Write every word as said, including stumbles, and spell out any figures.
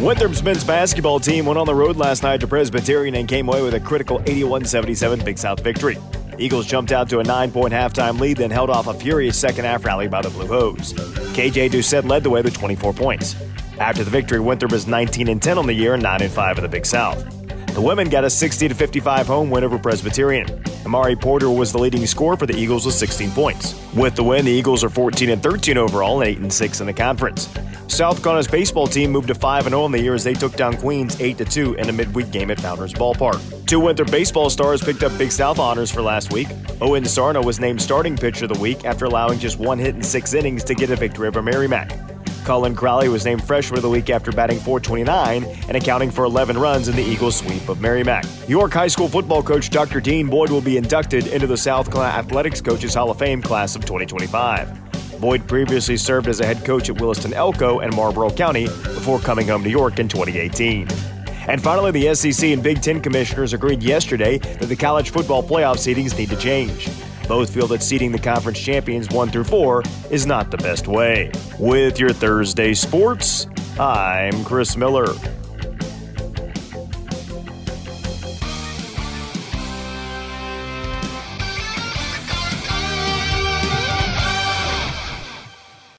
Winthrop's men's basketball team went on the road last night to Presbyterian and came away with a critical eighty-one seventy-seven Big South victory. The Eagles jumped out to a nine-point halftime lead, then held off a furious second-half rally by the Blue Hose. K J Doucette led the way with twenty-four points. After the victory, Winthrop is nineteen and ten on the year and nine and five in the Big South. The women got a sixty to fifty-five home win over Presbyterian. Amari Porter was the leading scorer for the Eagles with sixteen points. With the win, the Eagles are fourteen and thirteen overall and eight and six in the conference. South Carolina's baseball team moved to five and oh on the year as they took down Queens eight to two in a midweek game at Founders Ballpark. Two Winthrop baseball stars picked up Big South honors for last week. Owen Sarno was named starting pitcher of the week after allowing just one hit in six innings to get a victory over Merrimack. Cullen Crowley was named freshman of the week after batting four twenty-nine and accounting for eleven runs in the Eagles' sweep of Merrimack. York High School football coach Doctor Dean Boyd will be inducted into the South Carolina Athletics Coaches Hall of Fame class of twenty twenty-five. Boyd previously served as a head coach at Williston Elko and Marlboro County before coming home to York in twenty eighteen. And finally, the S E C and Big Ten commissioners agreed yesterday that the college football playoff seedings need to change. Both feel that seeding the conference champions one through four is not the best way. With your Thursday sports, I'm Chris Miller.